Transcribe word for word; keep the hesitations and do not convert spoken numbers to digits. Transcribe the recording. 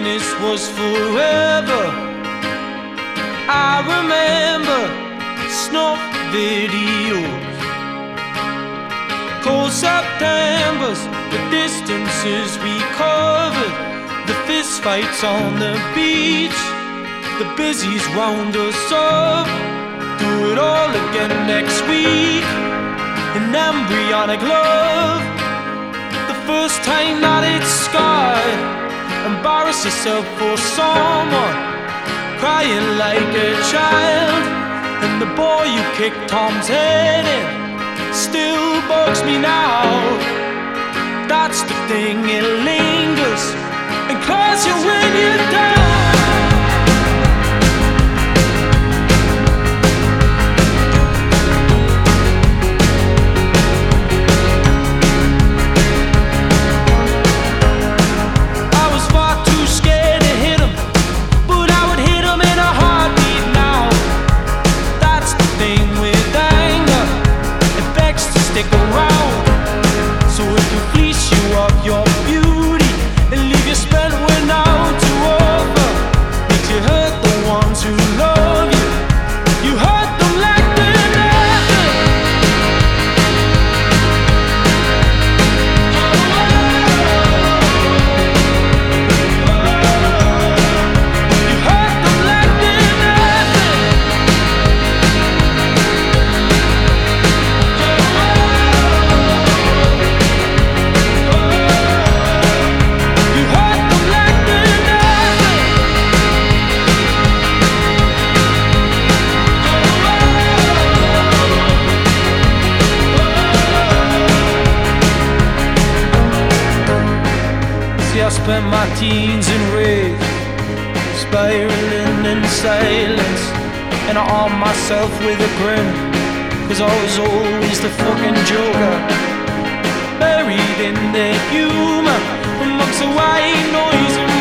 this was forever. I remember snuff videos, cold Septembers, the distances we covered, the fist fights on the beach, the busies round us up. Do it all again next week. An embryonic love, the first time that it's scarred. Embarrass yourself for someone, crying like a child. And the boy you kicked Tom's head in still bugs me now. That's the thing, it lingers and claws you when you're down. Stick around, so it can fleece you of your beauty and leave you spent when out to over. Makes you hurt the ones who love you. You hurt them like they're nothing. You hurt them like they're nothing. I spent my teens in rage, spiraling in silence, and I armed myself with a grin, cause I was always the fucking joker, buried in the humor amongst the white noise.